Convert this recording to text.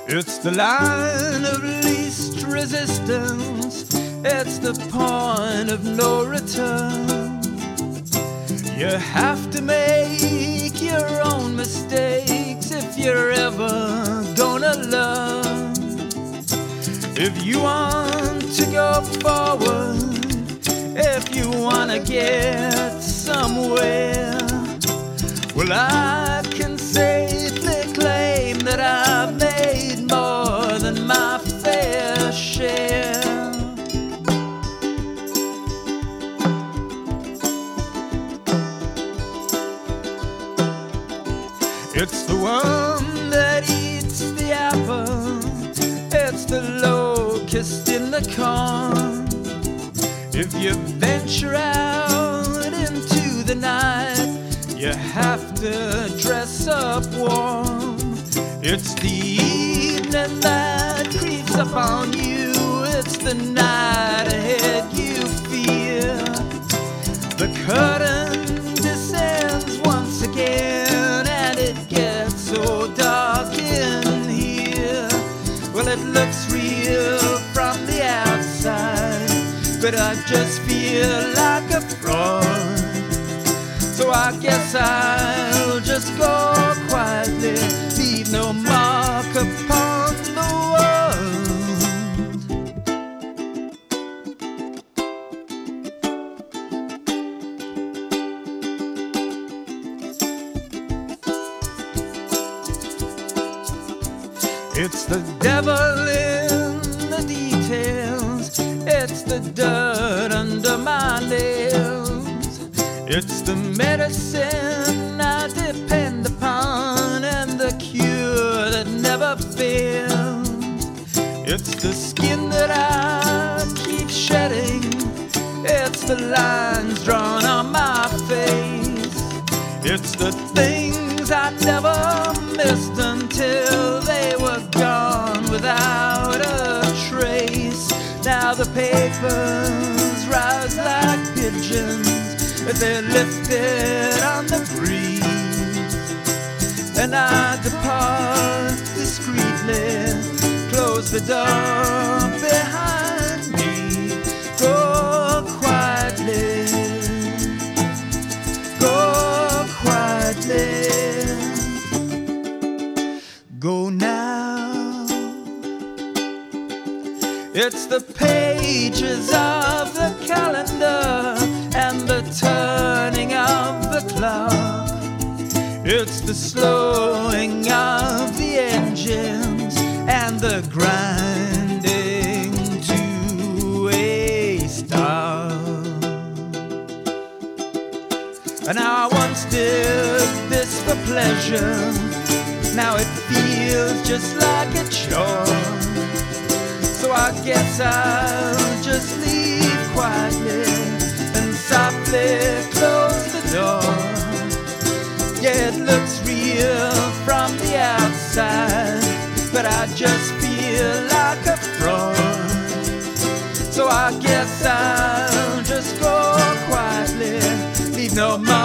It's the line of least resistance. It's the point of no return. You have to make your own mistakes if you're ever gonna learn. If you want to go forward, if you wanna get somewhere, well, I can safely claim that I've made more than my fair share. It's the one that eats the apple. It's the locust in the corn. If you venture out into the night, you have to dress up warm. It's the evening that creeps up on you. It's the night ahead you fear. The curtain descends once again, and it gets so dark in here. Well, it looks real from the outside, but I just feel like a fraud. So I guess I'll just go quietly, leave no mark upon the world. It's the devil in the details. It's the dirt under my nails. It's the medicine I depend upon, and the cure that never fails. It's the skin that I keep shedding. It's the lines drawn on my face. It's the things I never missed until they were gone without a trace. Now the papers rise like pigeons, but they're lifted on the breeze, and I depart discreetly, close the door behind me. Go quietly, go quietly, go now. It's the pages of the calendar and the turning of the clock. It's the slowing of the engines and the grinding to a stop. And I once did this for pleasure. Now it feels just like a chore. So I guess I'll just leave quietly and softly close the door. Yeah, it looks real from the outside, but I just feel like a fraud. So I guess I'll just go quietly, leave no mark